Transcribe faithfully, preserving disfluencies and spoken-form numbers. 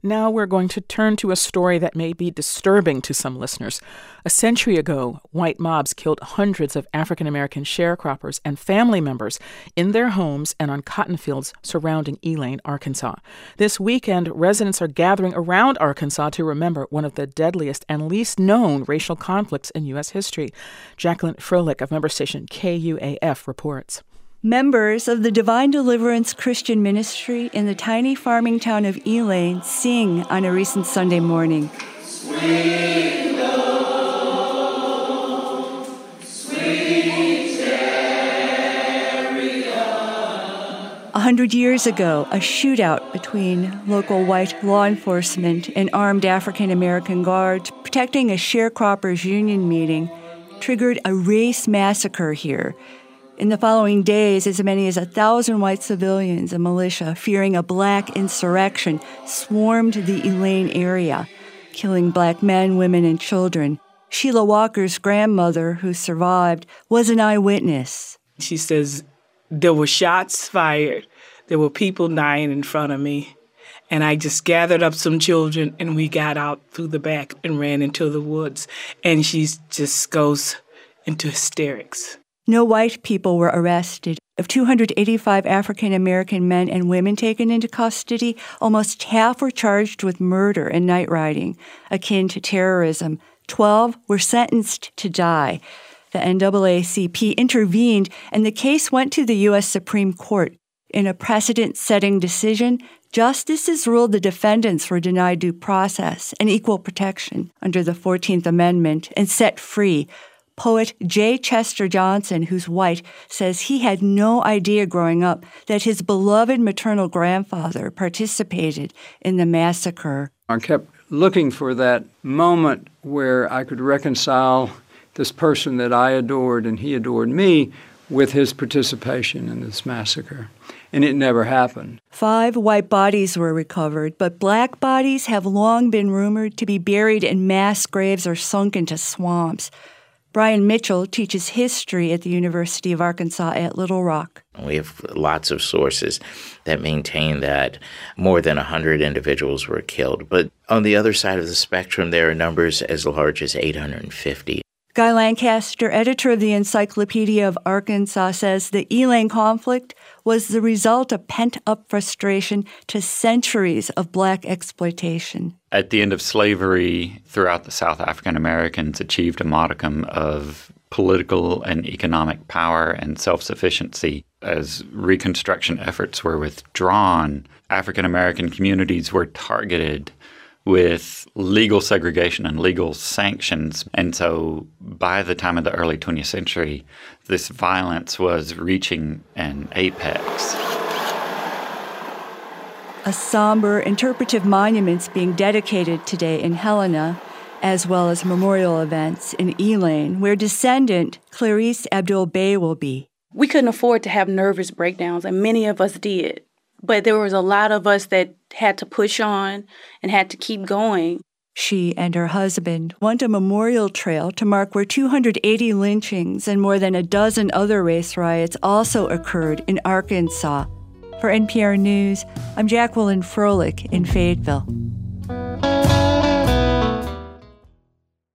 Now we're going to turn to a story that may be disturbing to some listeners. A century ago, white mobs killed hundreds of African-American sharecroppers and family members in their homes and on cotton fields surrounding Elaine, Arkansas. This weekend, residents are gathering around Arkansas to remember one of the deadliest and least known racial conflicts in U S history. Jacqueline Froelich of member station K U A F reports. Members of the Divine Deliverance Christian Ministry in the tiny farming town of Elaine sing on a recent Sunday morning. Sweet love, sweet chariot. A hundred years ago, a shootout between local white law enforcement and armed African-American guards protecting a sharecroppers union meeting triggered a race massacre here. In the following days, as many as a thousand white civilians and militia, fearing a black insurrection, swarmed the Elaine area, killing black men, women, and children. Sheila Walker's grandmother, who survived, was an eyewitness. She says, there were shots fired. There were people dying in front of me. And I just gathered up some children, and we got out through the back and ran into the woods. And she just goes into hysterics. No white people were arrested. Of two hundred eighty-five African-American men and women taken into custody, almost half were charged with murder and night riding, akin to terrorism. Twelve were sentenced to die. The N double A C P intervened, and the case went to the U S Supreme Court. In a precedent-setting decision, justices ruled the defendants were denied due process and equal protection under the fourteenth Amendment and set free. Poet J. Chester Johnson, who's white, says he had no idea growing up that his beloved maternal grandfather participated in the massacre. I kept looking for that moment where I could reconcile this person that I adored and he adored me with his participation in this massacre. And it never happened. Five white bodies were recovered, but black bodies have long been rumored to be buried in mass graves or sunk into swamps. Brian Mitchell teaches history at the University of Arkansas at Little Rock. We have lots of sources that maintain that more than one hundred individuals were killed. But on the other side of the spectrum, there are numbers as large as eight hundred fifty. Guy Lancaster, editor of the Encyclopedia of Arkansas, says the Elaine conflict was the result of pent-up frustration to centuries of black exploitation. At the end of slavery, throughout the South, African Americans achieved a modicum of political and economic power and self-sufficiency. As Reconstruction efforts were withdrawn, African American communities were targeted with legal segregation and legal sanctions. And so by the time of the early twentieth century, this violence was reaching an apex. A somber interpretive monuments being dedicated today in Helena, as well as memorial events in Elaine, where descendant Clarice Abdul-Bey will be. We couldn't afford to have nervous breakdowns, and many of us did. But there was a lot of us that had to push on and had to keep going. She and her husband want a memorial trail to mark where two hundred eighty lynchings and more than a dozen other race riots also occurred in Arkansas. For N P R News, I'm Jacqueline Froelich in Fayetteville.